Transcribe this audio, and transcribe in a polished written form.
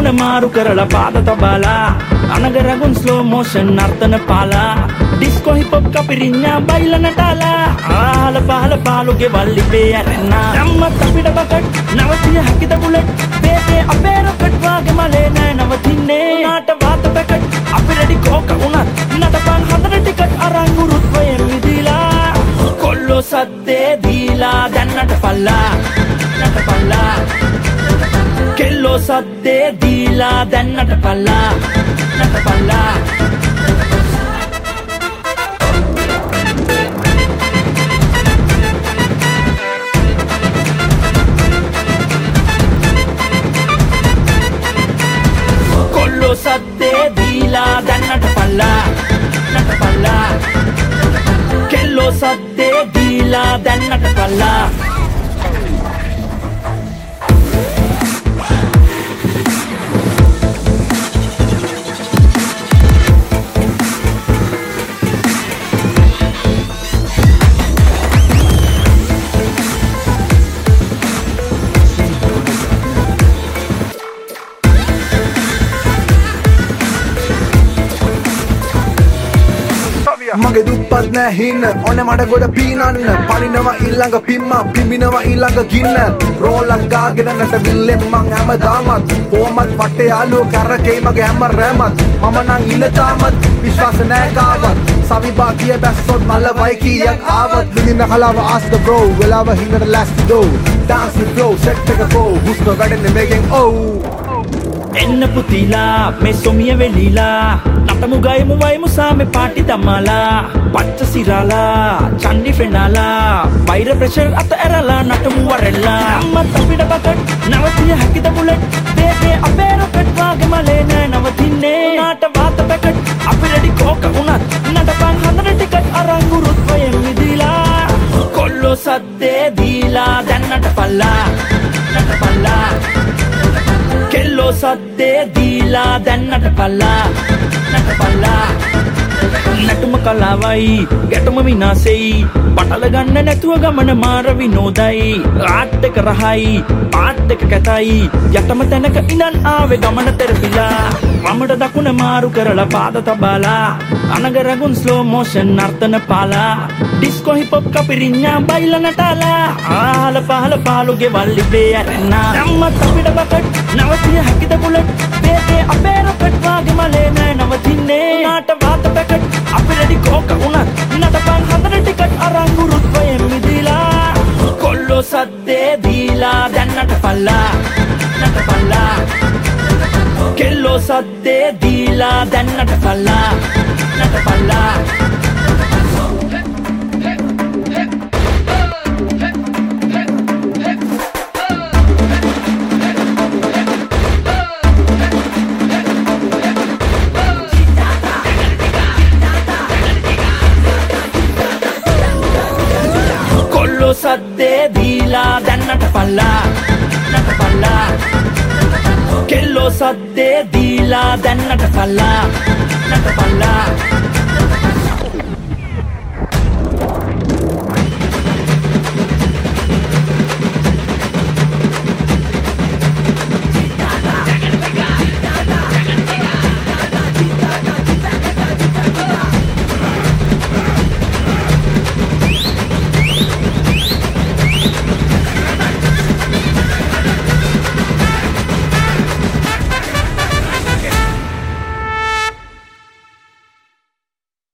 ගමන මාරු කරලා පාද තබලා අනගරගුන් ස්ලෝ මෝෂන් නර්තන පාලා ඩිස්කෝ හිප් හොප් කපිරිඤ්ඤා බයිලා නටාලා ආල පහල පාලුගේ වල්ලිපේ ඇරෙන්නා අම්මත් අපිට බකට් නවතිය හැකිද බුලට් බේබේ අපේ රොකට් වාගේ මලේ නෑ නවතින්නේ නාට වාත පැකට් අපි රෙඩි කෝක උනත් නටපන් හතර ටිකට් අරන් උරුත් වයෙන් මිදිලා කොල්ලෝ සද්දේ දීලා දැන් නටපල්ලා නටපල්ලා කෙල්ලෝ සද්දේ දීලා දැන් නටපල්ලා නටපල්ලා කොල්ලෝ සද්දේ දීලා දැන් නටපල්ලා නටපල්ලා කෙල්ලෝ සද්දේ දීලා දැන් නටපල්ලා මගේ දුප්පත් නෑ හින්න ඔන්න මඩ ගොඩ පීනන්න පනිනවා ඊළඟ පිම්මා පිඹිනවා ඊළඟ ගින්න රෝලක් ගාගෙන නැටවිල්ලෙන් මං හැමදාමත් කොහමත් වටේ යාළුවෝ කරකේ මගේ හැම රැමත් මම නං ඉන්න තාමත් විශ්වාස නෑ කාවත් සවිබා කිය බැස්සොත් මල වයි කීයක් ආවත් විඳින්න කලාව ask the bro වෙලාව හින්නට last do dance with flow set එක go හුස්ම වැඩෙන්නේ මේකෙන් oh එන්න පුතිලා මේ සොමිය වෙලිලා නටමු ගයමු වයමු සාමේ පාටි දමලා පච්ච සිරාලා චන්ඩි ෆ්‍රෙන්ඩාලා වෛර ප්‍රෙෂර් අත ඇරලා නටමු වරෙල්ලා අම්මත් අපිට බකට් නවතිය හැකිද බුලට් බේබේ අපේ රොකට් වාගේ මලේ නෑ නවතින්නේ නාට වාත පැකට් අපි රෙඩි කෝක උනත් නටපන් හතර ටිකට් අරන් උරුත් වයෙන් මිදිලා කොල්ලෝ සද්දේ දීලා දැන් නටපල්ලා නටපල්ලා කෙල්ලෝ සද්දේ දීලා දැන් නටපල්ලා නටපල්ලා නටුම කලාවයි ගැටුම විනාසෙයි පටල ගන්න නැතුව ගමන මාර විනෝදයි ආට් එක රහයි පාට් එක කැතයි යටම තැනක ඉඳන් ආවේ ගමන තෙරපිලා වමට දකුණ මාරු කරලා පාද තබලා අනගරගුන් ස්ලෝ මෝෂන් නර්තන පාලා ඩිස්කෝ හිප් හොප් කපිරිඤ්ඤා බයිලා නටාලා ආල පහල පාලුගේ වල්ලිපේ ඇරෙන්නා අම්මත් අපිට බකට් නවතිය හැකිද බුලට් බේබේ අපේ රොකට් වාගේ මලේ නෑ නවතින්නේ නාට වාත පැකට් අපි රෙඩි කෝක උනත් නටපන් හතර ටිකට් අරන් උරුත් වයෙන් මිදිලා කොල්ලෝ සද්දේ දීලා දැන් නටපල්ලා නටපල්ලා කෙල්ලෝ සද්දේ දීලා දැන් නටපල්ලා නටපල්ලා සද්දේ දීලා දැන් නටපල්ලා නටපල්ලා කෙල්ලෝ සද්දේ දීලා දැන් නටපල්ලා නටපල්ලා